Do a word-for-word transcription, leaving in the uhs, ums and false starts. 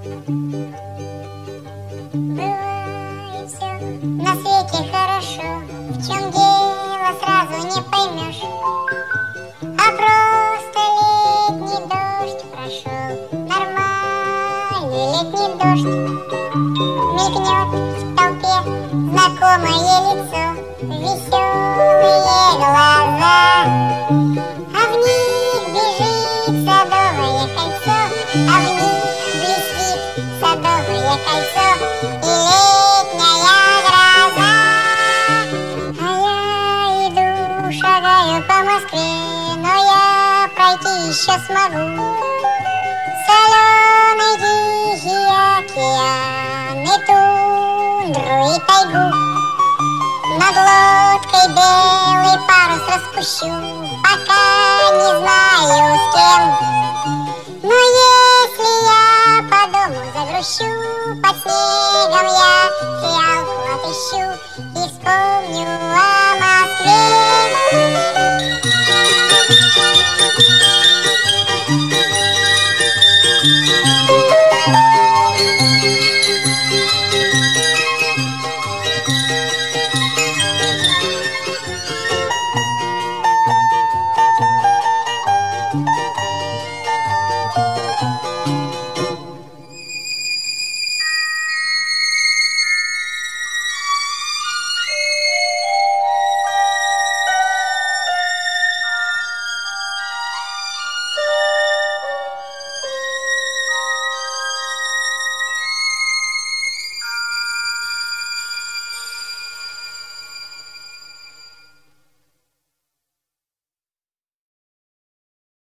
Бывает все на свете хорошо, в чем дело сразу не поймешь. А просто летний дождь прошел, нормальный летний дождь. Мелькнет в толпе знакомое лицо, веселые глаза, а в них бежит садовое кольцо, а в них блестит садовое кольцо и летняя гроза. А я иду, шагаю по Москве, но я пройти еще смогу. Соленый тихий океан и тундру и тайгу. Над лодкой белый парус распущу, пока не знаю с кем. Но если я по дому загрущу, под снегом я фиалку отыщу и вспомню о Москве. Thank you.